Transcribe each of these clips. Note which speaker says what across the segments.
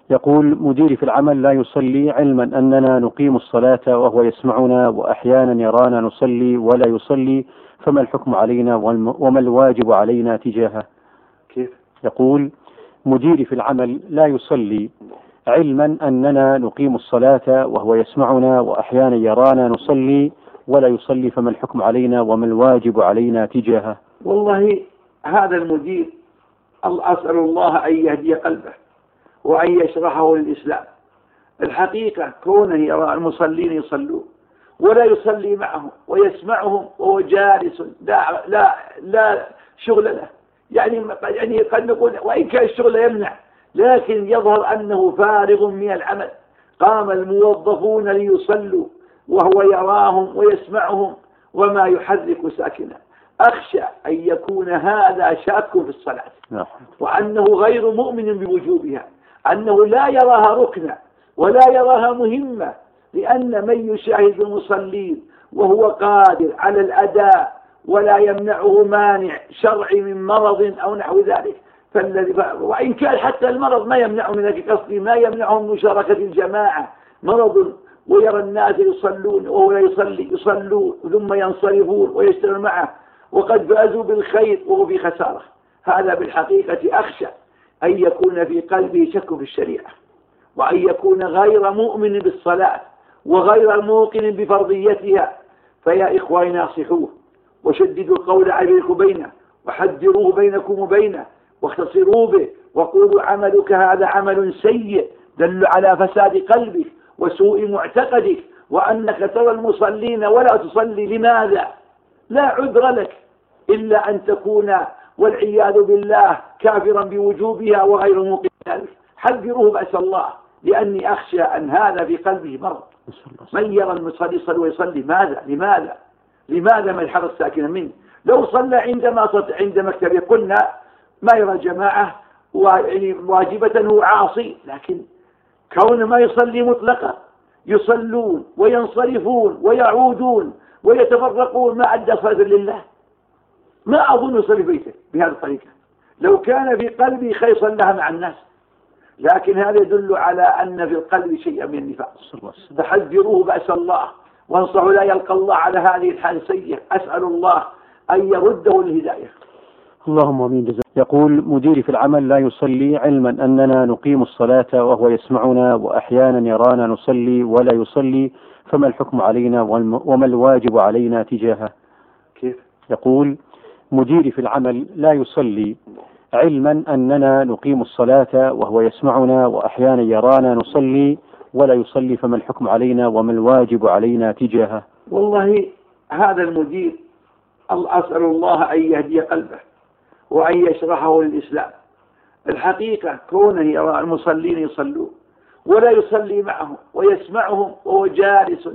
Speaker 1: يقول: مديري في العمل لا يصلي علما أننا نقيم الصلاة وهو يسمعنا، وأحيانا يرانا نصلي ولا يصلي، فما الحكم علينا وما الواجب علينا تجاهه؟
Speaker 2: كيف؟
Speaker 1: يقول: مديري في العمل لا يصلي علما أننا نقيم الصلاة وهو يسمعنا، وأحيانا يرانا نصلي ولا يصلي، فما الحكم علينا وما الواجب علينا تجاهه؟
Speaker 2: والله هذا المدير أسأل الله أن يهدي قلبه وأن يشرحه للإسلام. الحقيقة كونه يرى المصلين يصلون ولا يصلي معهم ويسمعهم وهو جالس لا شغل له، يعني قد نقول وإن كان الشغل يمنع، لكن يظهر أنه فارغ من العمل. قام الموظفون ليصلوا وهو يراهم ويسمعهم وما يحرك ساكنا. أخشى أن يكون هذا شاك في الصلاة، وأنه غير مؤمن بوجوبها، أنه لا يراها ركنا ولا يراها مهمة، لأن من يشاهد المصلين وهو قادر على الأداء ولا يمنعه مانع شرعي من مرض أو نحو ذلك، وإن كان حتى المرض ما يمنعه من قصدي ما يمنعه من مشاركة الجماعة، مرض ويرى الناس يصلون وهو لا يصلي، يصلون ثم ينصرفون ويشتغل معه وقد فازوا بالخير وهو في خسارة. هذا بالحقيقة أخشى أن يكون في قلبه شك في الشريعة، وأن يكون غير مؤمن بالصلاة وغير موقن بفرضيتها. فيا إخواني ناصحوه وشددوا القول عليكم بينه وحذروه بينكم وبينه واختصروا به وقولوا عملك هذا عمل سيء دل على فساد قلبك وسوء معتقدك، وأنك ترى المصلين ولا تصلي. لماذا؟ لا عذر لك إلا أن تكون والعياذ بالله كافرا بوجوبها وغير موقن ذلك. حذروه بأس الله، لأني أخشى أن هذا في قلبه مرض. من يرى المصلي يصلي ويصلي لماذا ما الحرص ساكنا منه؟ لو صلى عند مكتبه قلنا ما يرى جماعة واجبة هو عاصي، لكن كون ما يصلي مطلقا يصلون وينصرفون ويعودون ويتفرقون ما أدى صلاة لله. ما أظن يصلي بيته بهذه الطريقة. لو كان في قلبي خير صلىها مع الناس، لكن هذا يدل على أن في القلب شيئا من النفاق. فحذروه بأس الله وانصحوا لا يلقى الله على هذه الحال السيئة. أسأل الله أن يرده الهداية.
Speaker 1: اللهم آمين. يقول: مديري في العمل لا يصلي علما أننا نقيم الصلاة وهو يسمعنا، وأحيانا يرانا نصلي ولا يصلي، فما الحكم علينا وما الواجب علينا تجاهه؟
Speaker 2: كيف؟
Speaker 1: يقول: مديري في العمل لا يصلي علما أننا نقيم الصلاة وهو يسمعنا، وأحيانا يرانا نصلي ولا يصلي، فما الحكم علينا وما الواجب علينا تجاهه؟
Speaker 2: والله هذا المدير أسأل الله أن يهدي قلبه وأن يشرحه للإسلام. الحقيقة كونه يرى المصلين يصلون ولا يصلي معهم ويسمعهم وهو جالس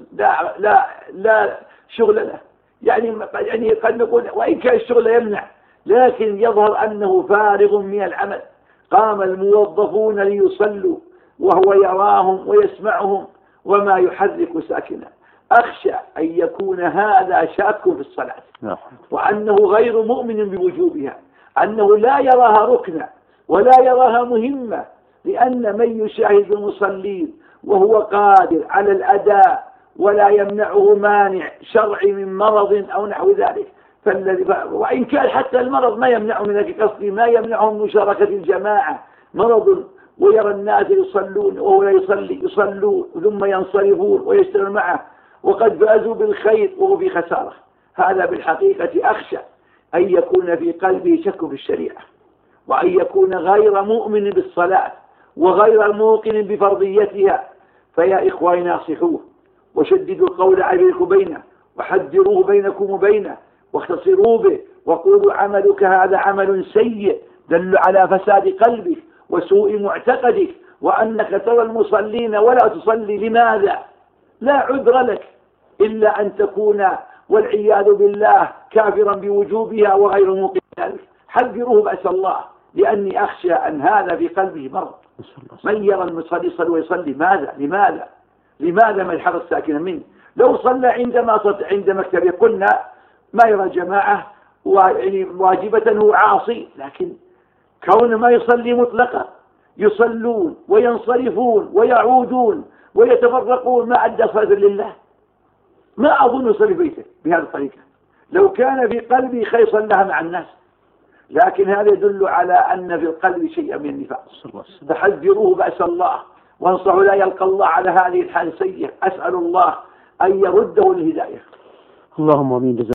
Speaker 2: لا شغل له، يعني قد نقول وإن كان الشغل يمنع، لكن يظهر أنه فارغ من العمل. قام الموظفون ليصلوا وهو يراهم ويسمعهم وما يحرك ساكنا. أخشى أن يكون هذا شاك في الصلاة، وأنه غير مؤمن بوجوبها، أنه لا يراها ركنا ولا يراها مهمة، لأن من يشاهد المصلين وهو قادر على الأداء ولا يمنعه مانع شرعي من مرض أو نحو ذلك، وإن كان حتى المرض ما يمنعه من قصدي ما يمنعه من مشاركة الجماعة، مرض ويرى الناس يصلون وهو لا يصلي، يصلون ثم ينصرفون ويشتغل معه وقد فازوا بالخير وهو في خسارة. هذا بالحقيقة أخشى أن يكون في قلبه شك في الشريعة، وأن يكون غير مؤمن بالصلاة وغير موقن بفرضيتها. فيا إخواني ناصحوه وشددوا القول عليكم بينه وحذروه بينكم وبينه واختصروا به وقولوا عملك هذا عمل سيء دل على فساد قلبك وسوء معتقدك، وأنك ترى المصلين ولا تصلي. لماذا؟ لا عذر لك إلا أن تكون والعياذ بالله كافرا بوجوبها وغير موقن ذلك. حذروه بأس الله، لأني أخشى أن هذا في قلبه مرض. من يرى المصلي يصلي ويصلي لماذا ما الحرص ساكنا منه؟ لو صلى عند مكتبه قلنا ما يرى جماعة واجبة هو عاصي، لكن كون ما يصلي مطلقا يصلون وينصرفون ويعودون ويتفرقون ما أدى صلاة لله. ما أظن يصلي بيته بهذه الطريقة لو كان في قلبي خير صلىها مع الناس، لكن هذا يدل على أن في القلب شيئا من النفاق. فحذروه بأس الله وانصحوا لا يلقى الله على هذه الحال السيئة. أسأل الله أن يرده للهداية.
Speaker 1: اللهم آمين.